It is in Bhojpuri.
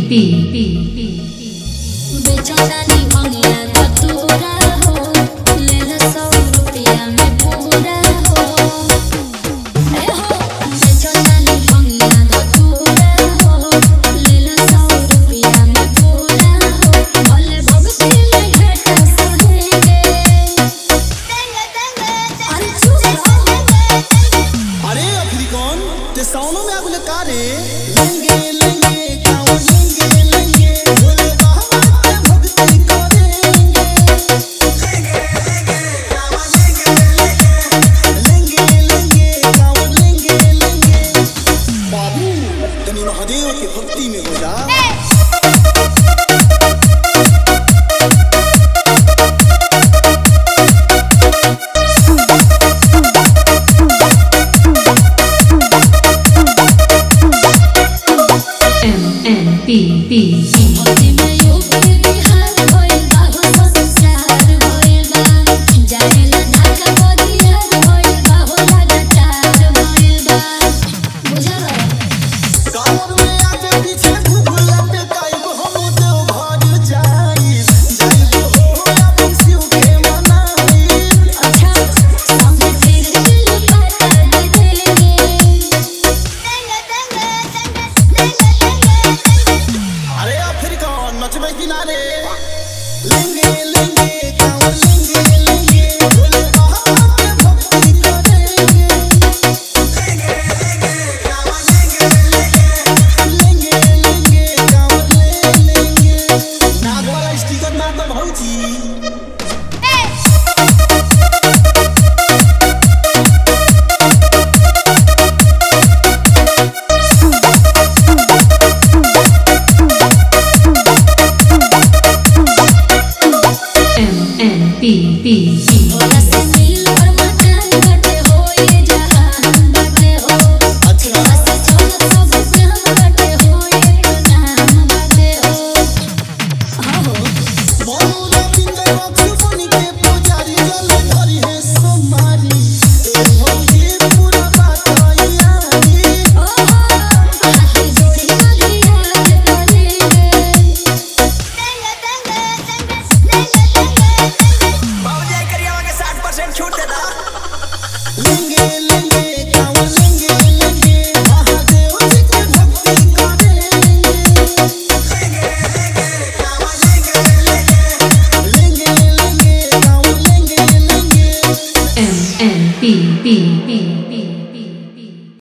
बेचौरानी भंगिया धतूरा हो, ले ला 100 रुपया में पूरा हो। ए हो बेचौरानी भंगिया धतूरा हो, ले ला 100 रुपया में पूरा हो। भले भक्ति में घाटा सहेंगे, अरे चुप रहो। अरे अफ्रीकन ते साउंडों में आगुले का रे लेंगे लेंगे कावन लेंगे लेंगे भोले बाबा के भक्ति करेंगे लेंगे लेंगे कावन लेंगे लेंगे लेंगे कावन लेंगे लेंगे बाबू तनी महादेव की भक्ति में हो जा। मोती में यूपी बिहार होइल बा हो संस्कार होइल बा, जानेला ढाका बरियार होइल बा हो लगातार होइल बा। बुझल कावन में आगे पीछे घुघुला पे काइब हम तो घर जाइब जाइब हो अपन शिव के मनाइब। अच्छा संगे फिर दिल पाता दे देंगे। अरे अफ्रीकन नचबे किनारे लेंगे लेंगे कावन लेंगे लेंगे भोले बाबा के भक्ति करेंगे लेंगे लेंगे कावन लेंगे लेंगे लेंगे कावन लेंगे नाग वाला स्टिकर मार दो भौजी। ओला से मिल पर मकान बाटे हो, ये जहान बाटे हो। अच्छा बस छोड़ सब काम बाटे हो, ये तो नाम बाटे हो। हाँ हो मोनू रविंद्र बक्सु बनी के पुजारी जल धरी है सोमारी ए भौजी पूरा बात यारी। ओहो हाथ जोड़ी मगिया करेंगे। बाबूजी करियावा के 60% छूट देता। लेंगे लेंगे कावन लेंगे लेंगे महादेव जी की भक्ति करेंगे लेंगे लेंगे कावन लेंगे लेंगे लेंगे लेंगे कावन लेंगे लेंगे। MNP